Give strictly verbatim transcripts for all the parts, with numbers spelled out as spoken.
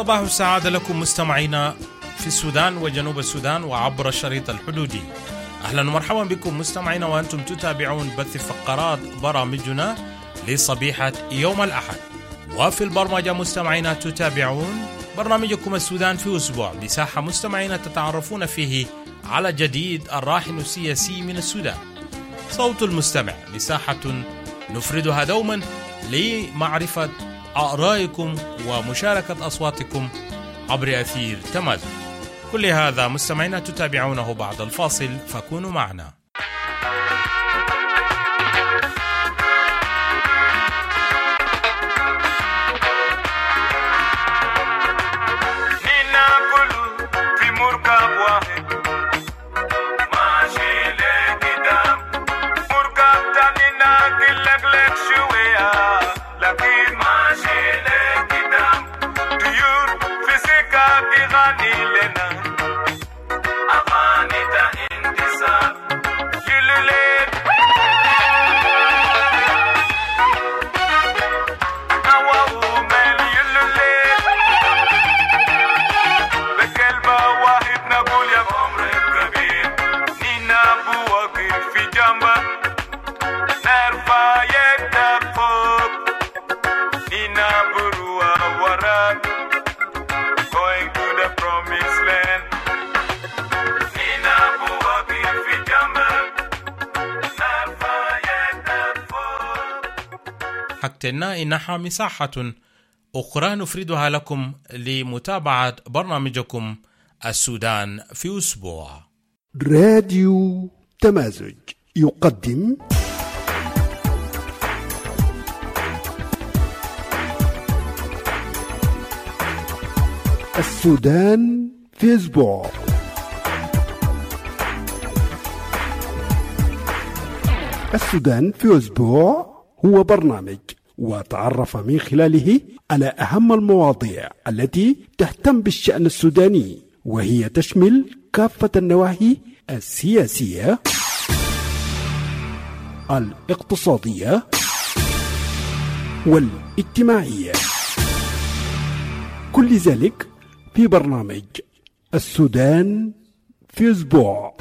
صباح السعادة لكم مستمعينا في السودان وجنوب السودان وعبر الشريط الحدودي. أهلا ومرحبا بكم مستمعينا وأنتم تتابعون بث فقرات برامجنا لصبيحة يوم الأحد. وفي البرمجة مستمعينا تتابعون برنامجكم السودان في أسبوع، مساحة مستمعينا تتعرفون فيه على جديد الراهن السياسي من السودان. صوت المستمع، مساحة نفردها دوما لمعرفة آرائكم ومشاركة أصواتكم عبر أثير تمازج. كل هذا مستمعينا تتابعونه بعد الفاصل، فكونوا معنا. حكتنا إنها مساحة أخرى نفردها لكم لمتابعة برنامجكم السودان في أسبوع. راديو تمازج يقدم السودان في أسبوع. السودان في أسبوع هو برنامج وتعرف من خلاله على أهم المواضيع التي تهتم بالشأن السوداني، وهي تشمل كافة النواحي السياسية، الاقتصادية والاجتماعية، كل ذلك في برنامج السودان في أسبوع.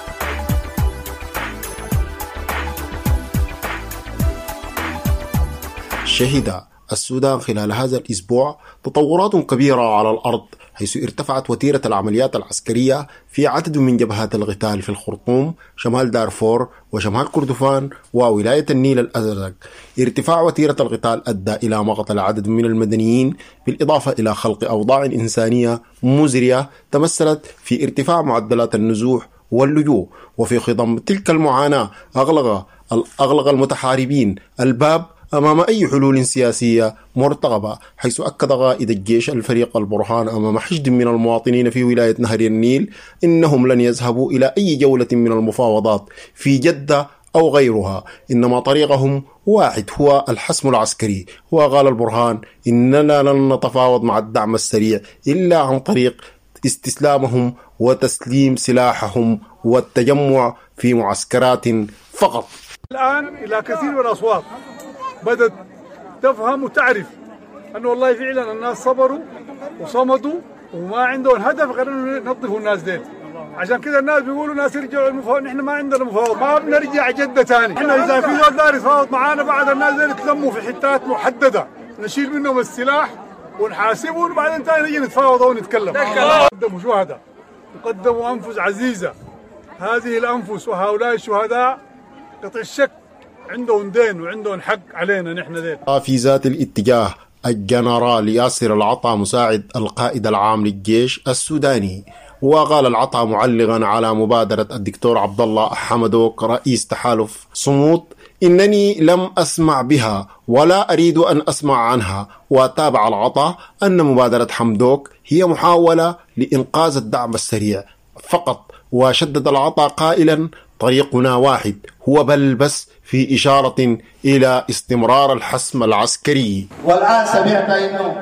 شهد السودان خلال هذا الأسبوع تطورات كبيرة على الأرض، حيث ارتفعت وتيرة العمليات العسكرية في عدد من جبهات القتال في الخرطوم، شمال دارفور وشمال كردفان وولاية النيل الأزرق. ارتفاع وتيرة القتال أدى إلى مقتل عدد من المدنيين، بالإضافة إلى خلق أوضاع إنسانية مزرية تمثلت في ارتفاع معدلات النزوح واللجوء. وفي خضم تلك المعاناة أغلق أغلق المتحاربين الباب أمام أي حلول سياسية مرتقبة، حيث أكد قائد الجيش الفريق البرهان أمام حشد من المواطنين في ولاية نهر النيل إنهم لن يذهبوا إلى أي جولة من المفاوضات في جدة أو غيرها، إنما طريقهم واحد هو الحسم العسكري. وقال البرهان إننا لن نتفاوض مع الدعم السريع إلا عن طريق استسلامهم وتسليم سلاحهم والتجمع في معسكرات فقط. الآن إلى كثير من الأصوات بدأت تفهم وتعرف أنه والله فعلا الناس صبروا وصمدوا وما عندهم هدف غير أنه ينظفوا الناس دين. عشان كده الناس بيقولوا ناس يرجعوا المفاوض، نحن ما عندنا مفاوض، ما بنرجع جدة تاني. احنا إذا في دول دار يتفاوض معانا بعد الناس دي يتلموا في حتات محددة، نشيل منهم السلاح ونحاسبهم وبعدين تاني نجي نتفاوض ونتكلم. قدموا شهداء وقدموا أنفس عزيزة، هذه الأنفس وهؤلاء الشهداء قطع الشك عندهم دين وعندهم حق علينا نحن دين. في ذات الاتجاه الجنرال ياسر العطا مساعد القائد العام للجيش السوداني، وقال العطا معلقا على مبادرة الدكتور عبد الله حمدوك رئيس تحالف صمود إنني لم أسمع بها ولا أريد أن أسمع عنها. وتابع العطا أن مبادرة حمدوك هي محاولة لإنقاذ الدعم السريع فقط. وشدد العطا قائلا طريقنا واحد هو بل بس في إشارة إلى استمرار الحسم العسكري. والآن سمعت إنه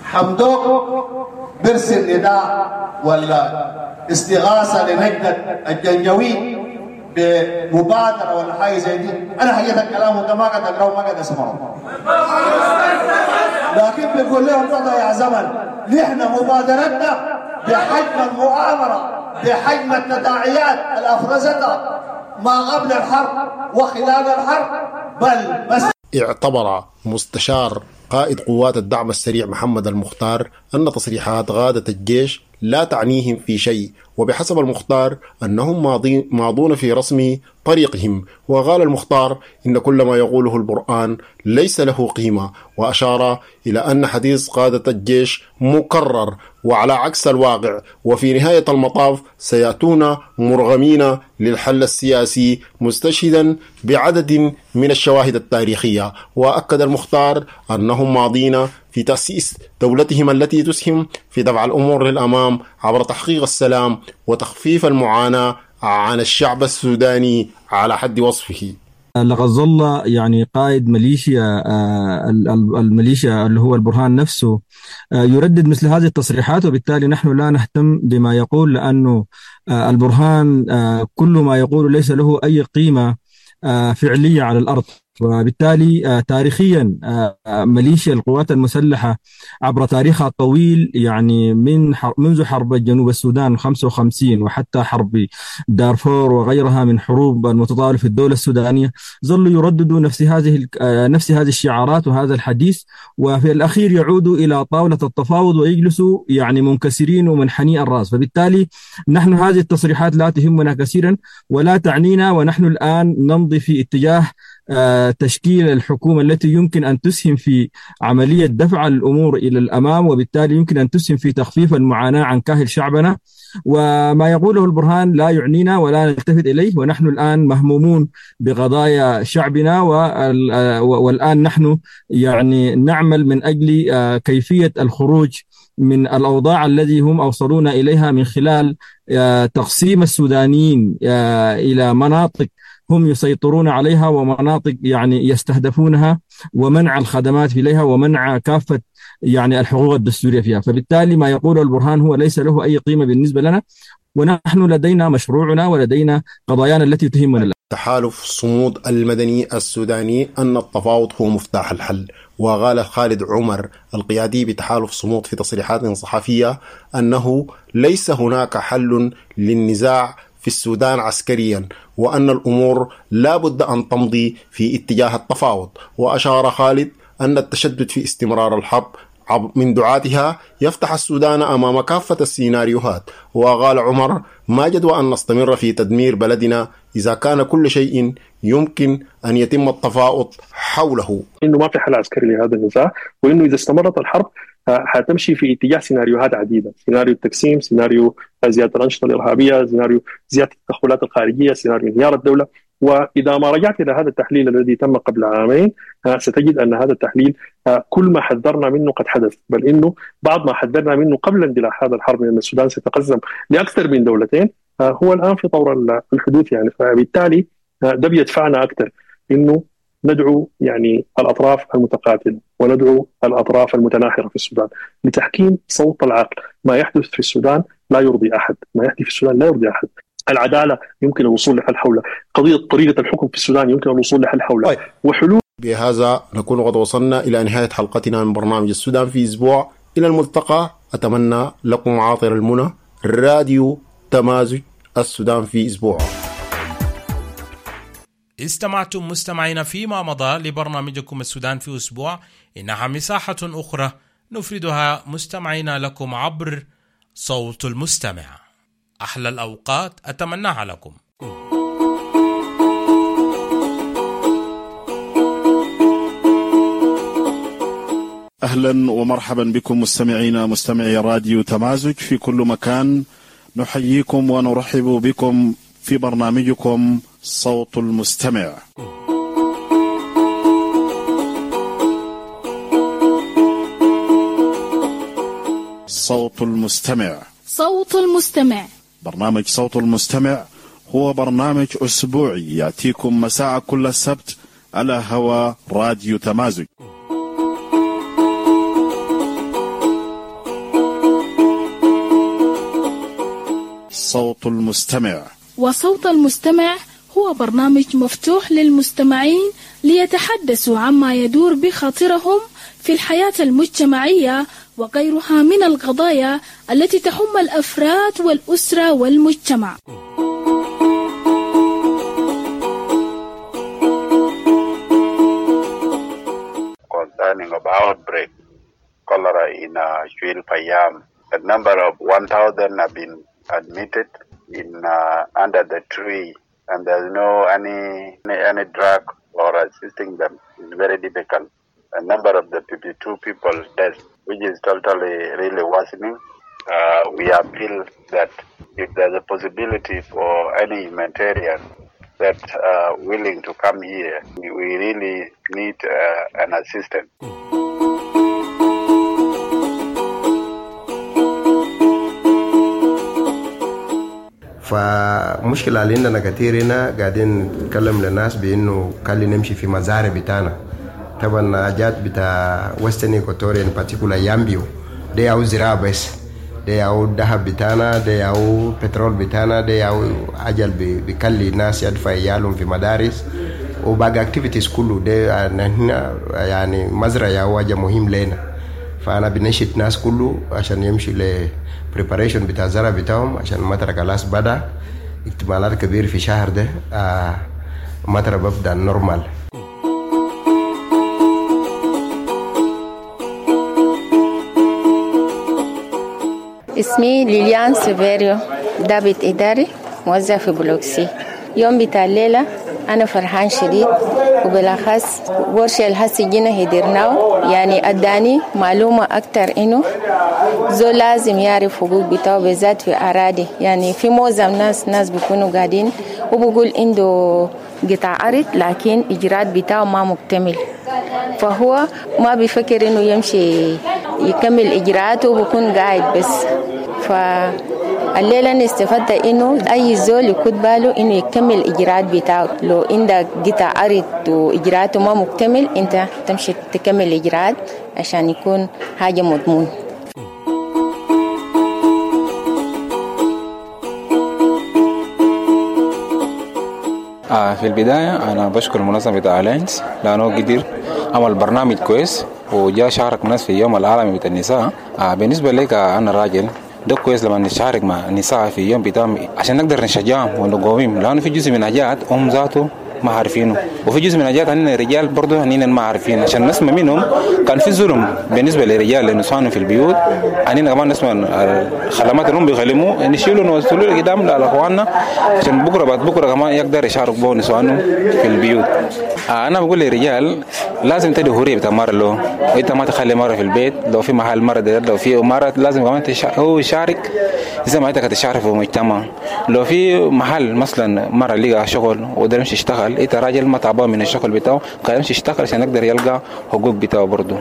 حمدوك برسل نداء ولا استغاثة لنجدة الجنجوي بمبادرة ولا حاجة زي دي. أنا حقيقة الكلام وده ما قد أقرأ وما قد أسمعه. لكن بيقول لهم نقطة يا زمن، نحن مبادرتنا بحجم المؤامرة، بحجم التداعيات اللي أفرزتها ما قبل الحرب وخلال الحرب، بل بس. اعتبر مستشار قائد قوات الدعم السريع محمد المختار أن تصريحات قادة الجيش لا تعنيهم في شيء، وبحسب المختار أنهم ماضون في رسم طريقهم. وقال المختار إن كل ما يقوله البرهان ليس له قيمة، وأشار إلى أن حديث قادة الجيش مكرر وعلى عكس الواقع، وفي نهاية المطاف سيأتون مرغمين للحل السياسي، مستشهدا بعدد من الشواهد التاريخية. وأكد المختار أنهم ماضين في تأسيس دولتهم التي تسهم في دفع الأمور للأمام عبر تحقيق السلام وتخفيف المعاناة عن الشعب السوداني على حد وصفه. لقد ظل يعني قائد ميليشيا الميليشيا اللي هو البرهان نفسه يردد مثل هذه التصريحات، وبالتالي نحن لا نهتم بما يقول، لأنه البرهان كل ما يقول ليس له أي قيمة فعلية على الأرض. وبالتالي تاريخيا ميليشيا القوات المسلحة عبر تاريخها الطويل، يعني من منذ حرب جنوب السودان خمسة وخمسين وحتى حرب دارفور وغيرها من حروب المتطاولة في الدولة السودانية، ظلوا يرددوا نفس هذه نفس هذه الشعارات وهذا الحديث، وفي الأخير يعودوا إلى طاولة التفاوض ويجلسوا يعني منكسرين ومنحني الرأس. فبالتالي نحن هذه التصريحات لا تهمنا كثيرا ولا تعنينا، ونحن الآن نمضي في اتجاه تشكيل الحكومة التي يمكن أن تسهم في عملية دفع الأمور إلى الأمام، وبالتالي يمكن أن تسهم في تخفيف المعاناة عن كاهل شعبنا. وما يقوله البرهان لا يعنينا ولا نلتفت إليه، ونحن الآن مهمومون بقضايا شعبنا، والآن نحن يعني نعمل من أجل كيفية الخروج من الأوضاع الذي هم أوصلونا إليها من خلال تقسيم السودانيين إلى مناطق هم يسيطرون عليها ومناطق يعني يستهدفونها، ومنع الخدمات إليها ومنع كافة يعني الحقوق الدستورية فيها. فبالتالي ما يقوله البرهان هو ليس له أي قيمة بالنسبة لنا، ونحن لدينا مشروعنا ولدينا قضايانا التي تهمنا. تحالف الصمود المدني السوداني أن التفاوض هو مفتاح الحل. وقال خالد عمر القيادي بتحالف صمود في تصريحات صحفية أنه ليس هناك حل للنزاع في السودان عسكريا، وأن الأمور لا بد أن تمضي في اتجاه التفاوض. وأشار خالد أن التشدد في استمرار الحرب من دعاتها يفتح السودان أمام كافة السيناريوهات. وقال عمر ما جدوى أن نستمر في تدمير بلدنا إذا كان كل شيء يمكن أن يتم التفاوض حوله، إنه ما في حل عسكري لهذا النزاع، وإنه إذا استمرت الحرب حتمشي في اتجاه سيناريوهات عديدة: سيناريو التقسيم، سيناريو زيادة الأنشطة الإرهابية، سيناريو زيادة التدخلات الخارجية، سيناريو انهيار الدولة. وإذا ما رجعت إلى هذا التحليل الذي تم قبل عامين ستجد أن هذا التحليل كل ما حذرنا منه قد حدث، بل إنه بعض ما حذرنا منه قبل اندلاع هذا الحرب من أن السودان سيتقسم لأكثر من دولتين هو الآن في طور الحدوث. يعني فبالتالي ده بيدفعنا أكثر إنه ندعو يعني الأطراف المتقاتلة وندعو الأطراف المتناحرة في السودان لتحكيم صوت العقل. ما يحدث في السودان لا يرضي أحد، ما يحدث في السودان لا يرضي أحد. العدالة يمكن الوصول لحل حولها، قضية طريقة الحكم في السودان يمكن الوصول لحل حولها وحلول. بهذا نكون قد وصلنا إلى نهاية حلقتنا من برنامج السودان في أسبوع. إلى الملتقى، أتمنى لكم عاطر المنى. راديو تمازج، السودان في أسبوع. استمعتم مستمعين فيما مضى لبرنامجكم السودان في أسبوع. إنها مساحة أخرى نفردها مستمعين لكم عبر صوت المستمع. أحلى الأوقات أتمناها لكم. أهلا ومرحبا بكم مستمعين مستمعي راديو تمازج في كل مكان. نحييكم ونرحب بكم في برنامجكم صوت المستمع. صوت المستمع صوت المستمع برنامج صوت المستمع هو برنامج أسبوعي يأتيكم مساء كل السبت على هوا راديو تمازج. صوت المستمع وصوت المستمع هو برنامج مفتوح للمستمعين ليتحدثوا عما يدور بخاطرهم في الحياة المجتمعية وغيرها من القضايا التي تهم الأفراد والأسرة والمجتمع. Concerning of outbreak cholera in uh, Shuil Payam, a number of one thousand have been admitted in uh, under the tree, and there's no any, any any drug or assisting them. It's very difficult. A number of the fifty-two people dead, which is totally really worsening. Uh, we appeal that if there's a possibility for any humanitarian that uh, willing to come here, we really need uh, an assistance. فمشكلة اللي عندنا كثير هنا قاعدين نتكلم للناس بأنه خلي نمشي في مزارع بتاعنا. طبعا جات بتاع ويسترن إيكواتوريان بارتيكولا يامبيو دي أو زراعة بس، دي أو ذهب بتاعنا، دي أو بترول بتاعنا، دي أو عجل بيخلي الناس يدفع عيالهم في مدارس وباقي اكتيفيتيز كله دي هنا. يعني مزرعة هو حاجة مهم لنا، فأنا بنشط ناس كله عشان يمشي ل preparation بتاع الزرع بتاعهم عشان مطر خلاص بدأ احتمالات كبير في شهر ده آه مطر ببدأ نورمال. اسمي ليليان سيفيريو دابت إداري موظف في بلوك سي. يوم بتاع الليلة أنا فرحان شديد، وبالأخص ورشة الهسي جينا هدرناه يعني أداني معلومة أكتر إنه زو لازم يعرف حقوق بتاعه بالذات في أراضي. يعني في معظم ناس ناس بيكونوا قاعدين وبقول عنده قطع أرض لكن إجراءات بتاعه ما مكتمل، فهو ما بيفكر إنه يمشي يكمل إجراءاته وبكون قاعد بس. فالليلة أنا استفدت إنه أي زول يكون باله إنه يكمل إجراءات بتاعه. لو عندك قطع أرض وإجراءاته ما مكتمل أنت تمشي تكمل إجراءات عشان يكون حاجة مضمون. آه في البداية أنا بشكر المنظمة بتاع ألاينس لأنه قدر عمل برنامج كويس وجاء شارك ناس في يوم العالمي بتاع النساء. آه بالنسبة لك أنا راجل ده كويس لما نشارك مع النساء في يوم بتاعهم عشان نقدر نشجعهم ونقويهم، لأنه في جزء من حاجات هم ذاته ما عارفينه، وفي جزء من حاجات عندنا الرجال برضه عندنا ما عارفين. عشان نسمع منهم كان في ظلم بالنسبة للرجال لنسوانهم في البيوت، عندنا كمان نسمع الخدمات اللي هم بيخلموا نشيلوا نوصلوا قدام لأخواننا عشان بكرة بعد بكرة كمان يقدر يشارك بهم نسوانهم في البيوت. أنا بقول للرجال لازم تدي حرية بتاع مرة له، أنت ما تخلي مرة في البيت، لو في محل مرة ده لو في مرة لازم كمان هو يشارك زي ما أنت كتشارك في المجتمع. لو في محل مثلا مرة لقى شغل وقدر يمشي يشتغل، أنت راجل ما تعبان من الشغل بتاعه كان يمشي يشتغل عشان يقدر يلقى حقوق بتاعه برضه.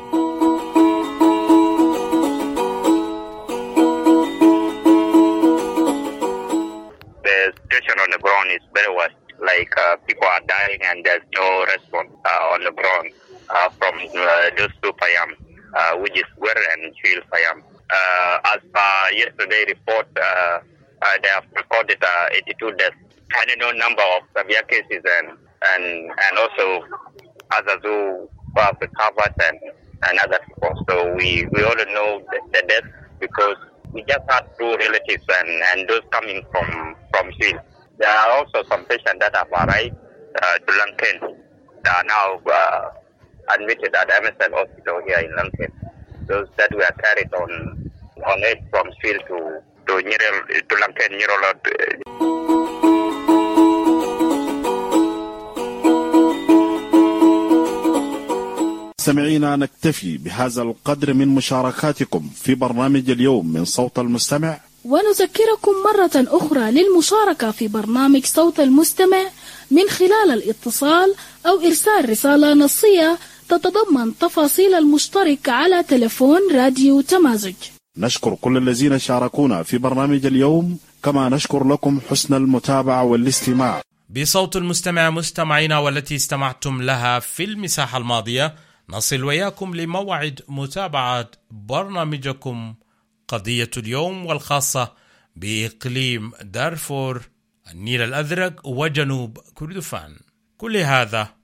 Like uh, people are dying and there's no response uh, on the ground uh, from uh, those two Payam, uh, which is Wer and Shuil Payam. Uh, as per yesterday report, uh, uh, they have recorded uh, eighty-two deaths. I don't know number of severe cases and and and also others who have recovered and and other people. So we we all know the, the deaths because we just had two relatives and and those coming from from Shuil. There are also some patients that have arrived uh, to Lankan. They are now uh, admitted at M S L hospital here in Lankan. Those that were carried on on it from Shuil to to Nirel to Lankan Nirolod. مستمعينا نكتفي بهذا القدر من مشاركاتكم في برنامج اليوم من صوت المستمع، ونذكركم مرة أخرى للمشاركة في برنامج صوت المستمع من خلال الاتصال أو إرسال رسالة نصية تتضمن تفاصيل المشترك على تلفون راديو تمازج. نشكر كل الذين شاركونا في برنامج اليوم، كما نشكر لكم حسن المتابعة والاستماع. بصوت المستمع مستمعينا والتي استمعتم لها في المساحة الماضية، نصل وياكم لموعد متابعة برنامجكم قضية اليوم، والخاصة بإقليم دارفور، النيل الأزرق وجنوب كردفان. كل هذا